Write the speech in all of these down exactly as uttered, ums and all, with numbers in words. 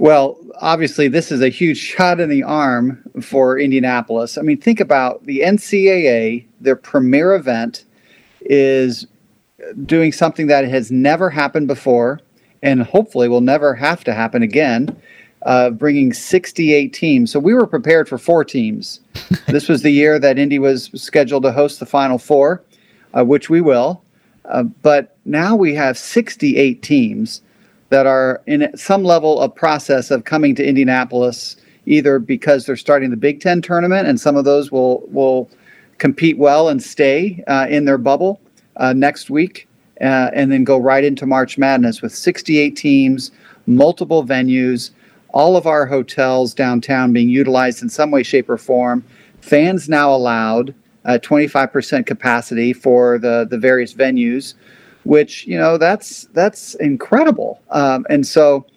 Well, obviously, this is a huge shot in the arm for Indianapolis. I mean, think about the N C double A, their premier event, is doing something that has never happened before and hopefully will never have to happen again, uh, bringing sixty-eight teams. So we were prepared for four teams. This was the year that Indy was scheduled to host the Final Four, uh, which we will. Uh, but now we have sixty-eight teams that are in some level of process of coming to Indianapolis, either because they're starting the Big Ten tournament, and some of those will will compete well and stay uh, in their bubble uh, next week, uh, and then go right into March Madness with sixty-eight teams, multiple venues, all of our hotels downtown being utilized in some way, shape, or form. Fans now allowed uh, twenty-five percent capacity for the, the various venues, which, you know, that's that's incredible. Um, and so,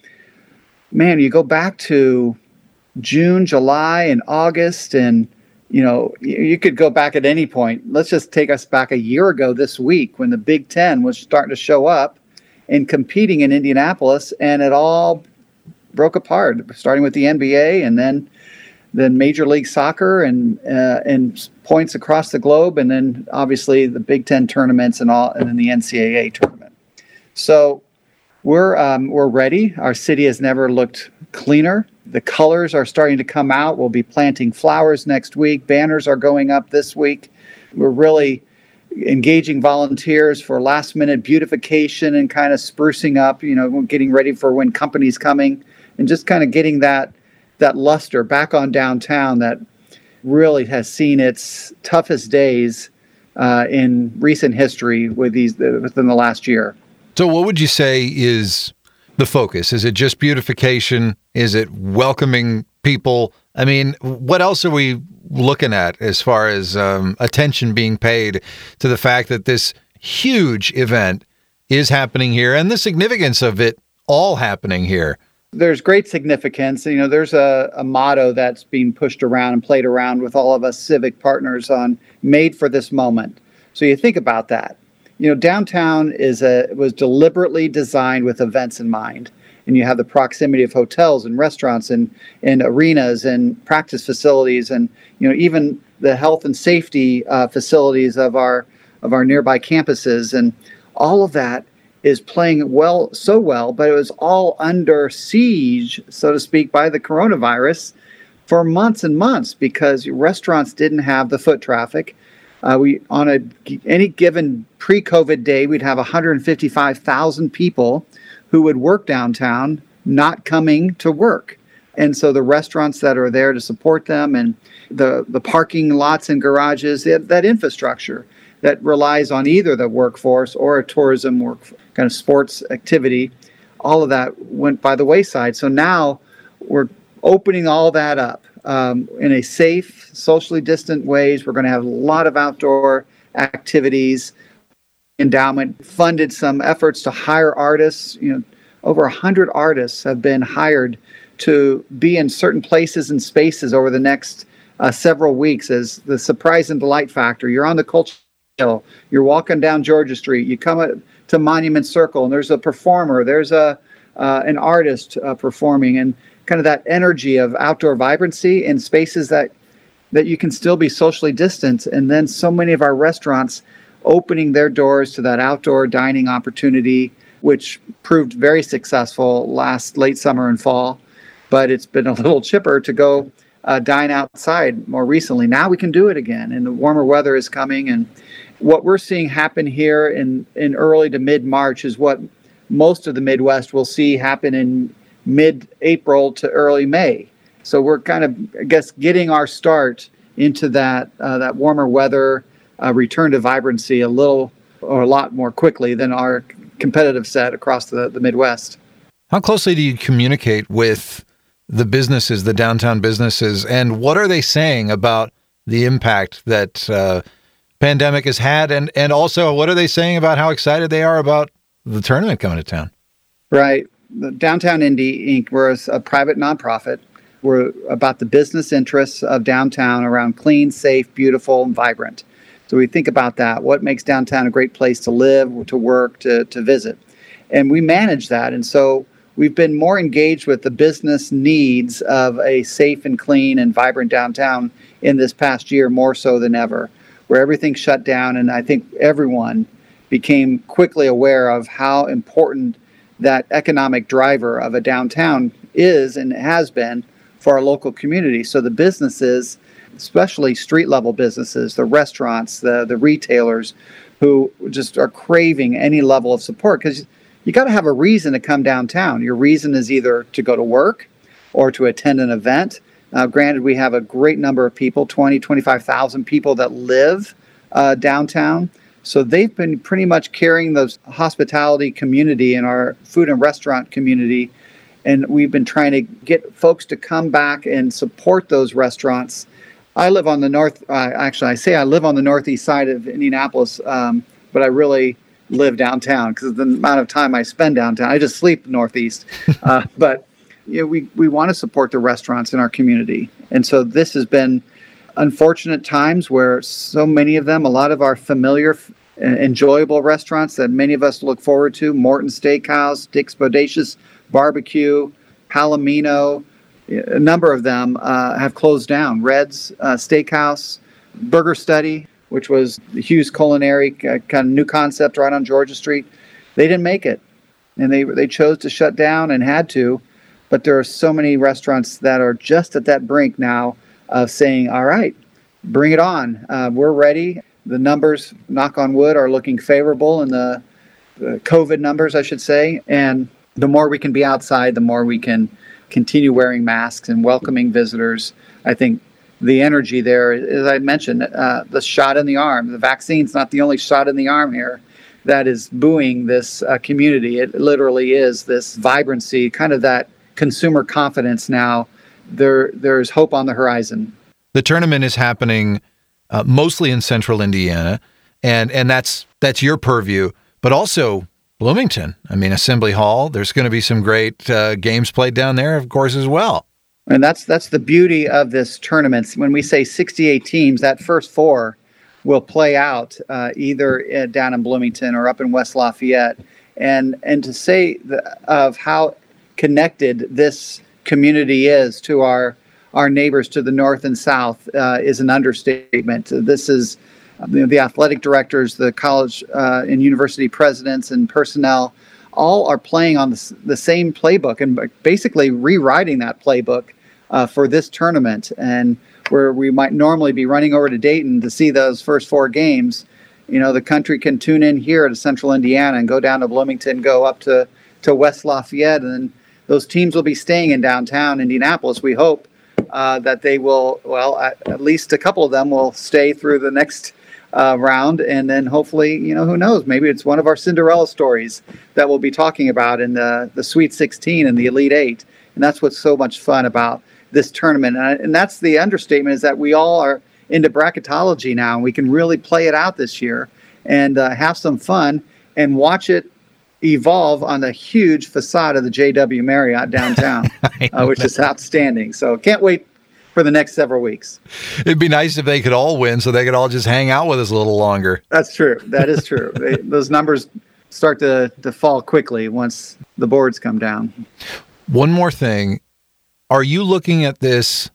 man, you go back to June, July, and August, and, you know, you, you could go back at any point. Let's just take us back a year ago this week when the Big Ten was starting to show up and competing in Indianapolis, and it all broke apart, starting with the N B A and then then Major League Soccer and uh, and points across the globe, and then obviously the Big Ten tournaments and all, and then the N C double A tournament. So we're um, we're ready. Our city has never looked cleaner. The colors are starting to come out. We'll be planting flowers next week. Banners are going up this week. We're really engaging volunteers for last minute beautification and kind of sprucing up, you know, getting ready for when company's coming, and just kind of getting that that luster back on downtown that really has seen its toughest days uh, in recent history with these within the last year. So what would you say is the focus? Is it just beautification? Is it welcoming people? I mean, what else are we looking at as far as um, attention being paid to the fact that this huge event is happening here and the significance of it all happening here? There's great significance. You know, there's a, a motto that's being pushed around and played around with all of us civic partners on "made for this moment." So you think about that. You know, downtown is a was deliberately designed with events in mind. And you have the proximity of hotels and restaurants and, and arenas and practice facilities, and, you know, even the health and safety uh, facilities of our of our nearby campuses, and all of that is playing well, so well, but it was all under siege, so to speak, by the coronavirus for months and months because restaurants didn't have the foot traffic. Uh, we on a any given pre-COVID day, we'd have one hundred fifty-five thousand people who would work downtown not coming to work. And so the restaurants that are there to support them, and the, the parking lots and garages, that, that infrastructure that relies on either the workforce or a tourism work kind of sports activity, all of that went by the wayside. So now we're opening all that up um, in a safe, socially distant ways. We're going to have a lot of outdoor activities. Endowment funded some efforts to hire artists. You know, over a hundred artists have been hired to be in certain places and spaces over the next uh, several weeks as the surprise and delight factor. You're on the Culture Hill, you're walking down Georgia Street, you come at, to Monument Circle, and there's a performer, there's a uh, an artist uh, performing, and kind of that energy of outdoor vibrancy in spaces that that you can still be socially distant. And then so many of our restaurants opening their doors to that outdoor dining opportunity, which proved very successful last late summer and fall. But it's been a little chipper to go uh, dine outside more recently. Now we can do it again, and the warmer weather is coming. And what we're seeing happen here in, in early to mid-March is what most of the Midwest will see happen in mid-April to early May. So we're kind of, I guess, getting our start into that uh, that warmer weather, uh, return to vibrancy a little or a lot more quickly than our competitive set across the, the Midwest. How closely do you communicate with the businesses, the downtown businesses, and what are they saying about the impact that uh, pandemic has had, and, and also what are they saying about how excited they are about the tournament coming to town? Right. The Downtown Indy Incorporated, we're a, a private nonprofit. We're about the business interests of downtown around clean, safe, beautiful, and vibrant. So we think about that. What makes downtown a great place to live, to work, to, to visit? And we manage that. And so we've been more engaged with the business needs of a safe and clean and vibrant downtown in this past year, more so than ever, where everything shut down. And I think everyone became quickly aware of how important that economic driver of a downtown is and has been for our local community. So the businesses, especially street-level businesses, the restaurants, the, the retailers, who just are craving any level of support, because you got to have a reason to come downtown. Your reason is either to go to work or to attend an event. Now, granted, we have a great number of people, twenty, twenty-five thousand people that live uh, downtown. So they've been pretty much carrying the hospitality community and our food and restaurant community. And we've been trying to get folks to come back and support those restaurants. I live on the north, uh, actually, I say I live on the northeast side of Indianapolis, um, but I really live downtown because of the amount of time I spend downtown. I just sleep northeast. uh, but you know, we, we want to support the restaurants in our community. And so this has been unfortunate times where so many of them, a lot of our familiar, uh, enjoyable restaurants that many of us look forward to, Morton Steakhouse, Dick's Bodacious Barbecue, Palomino, a number of them uh, have closed down. Red's uh, Steakhouse, Burger Study, which was the Hughes Culinary uh, kind of new concept right on Georgia Street. They didn't make it, and they they chose to shut down and had to. But there are so many restaurants that are just at that brink now of saying, all right, bring it on. Uh, we're ready. The numbers, knock on wood, are looking favorable in the, the COVID numbers, I should say. And the more we can be outside, the more we can continue wearing masks and welcoming visitors. I think the energy there, as I mentioned, uh, the shot in the arm, the vaccine's not the only shot in the arm here that is buoying this uh, community. It literally is this vibrancy, kind of that consumer confidence now. There, there's hope on the horizon. The tournament is happening uh, mostly in central Indiana, and and that's that's your purview, but also Bloomington. I mean, Assembly Hall, there's going to be some great uh, games played down there, of course, as well. And that's that's the beauty of this tournament. When we say sixty-eight teams, that first four will play out uh, either uh, down in Bloomington or up in West Lafayette. And and to say the, of how connected this community is to our our neighbors to the north and south uh, is an understatement. This is you know, the athletic directors, the college uh, and university presidents and personnel, all are playing on the, the same playbook and basically rewriting that playbook uh, for this tournament. And where we might normally be running over to Dayton to see those first four games, you know, the country can tune in here to Central Indiana and go down to Bloomington, go up to, to West Lafayette, and then those teams will be staying in downtown Indianapolis. We hope uh, that they will, well, at, at least a couple of them will stay through the next uh, round. And then hopefully, you know, who knows, maybe it's one of our Cinderella stories that we'll be talking about in the, the Sweet sixteen and the Elite Eight. And that's what's so much fun about this tournament. And, I, and that's the understatement, is that we all are into bracketology now, and we can really play it out this year and uh, have some fun and watch it evolve on the huge facade of the J W Marriott downtown, uh, which is outstanding. So can't wait for the next several weeks. It'd be nice if they could all win so they could all just hang out with us a little longer. That's true. That is true. they, those numbers start to, to fall quickly once the boards come down. One more thing. Are you looking at this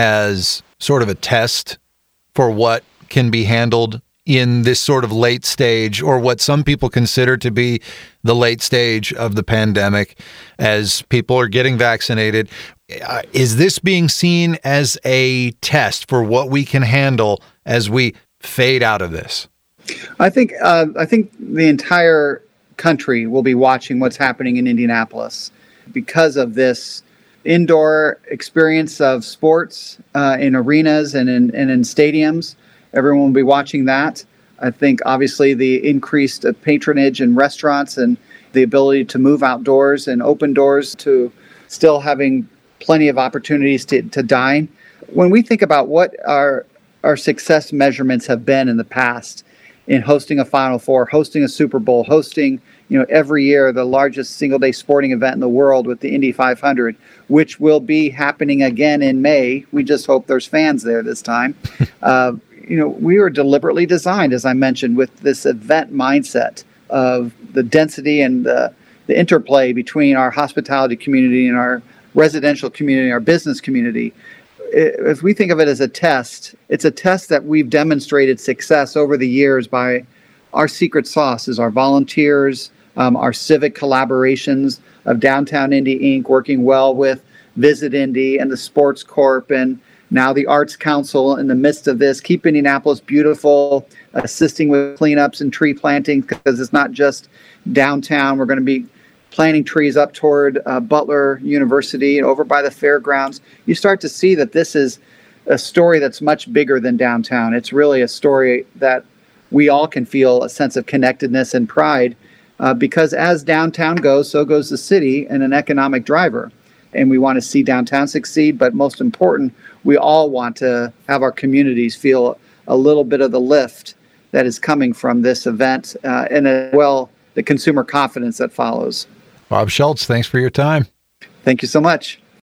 as sort of a test for what can be handled in this sort of late stage, or what some people consider to be the late stage of the pandemic, as people are getting vaccinated? Uh, is this being seen as a test for what we can handle as we fade out of this? I think uh, I think the entire country will be watching what's happening in Indianapolis because of this indoor experience of sports uh, in arenas and in, and in stadiums. Everyone will be watching that. I think, obviously, the increased patronage in restaurants and the ability to move outdoors and open doors to still having plenty of opportunities to, to dine. When we think about what our, our success measurements have been in the past in hosting a Final Four, hosting a Super Bowl, hosting, you know, every year the largest single-day sporting event in the world with the Indy five hundred, which will be happening again in May. We just hope there's fans there this time. uh, you know, we were deliberately designed, as I mentioned, with this event mindset of the density and the the interplay between our hospitality community and our residential community, our business community. If we think of it as a test, it's a test that we've demonstrated success over the years by our secret sauce is our volunteers, um, our civic collaborations of Downtown Indy Incorporated, working well with Visit Indy and the Sports Corp and now the Arts Council in the midst of this, keep Indianapolis beautiful, assisting with cleanups and tree planting, because it's not just downtown. We're going to be planting trees up toward uh, Butler University and over by the fairgrounds. You start to see that this is a story that's much bigger than downtown. It's really a story that we all can feel a sense of connectedness and pride uh, because as downtown goes, so goes the city and an economic driver. And we want to see downtown succeed, but most important, we all want to have our communities feel a little bit of the lift that is coming from this event uh, and as well the consumer confidence that follows. Bob Schultz, thanks for your time. Thank you so much.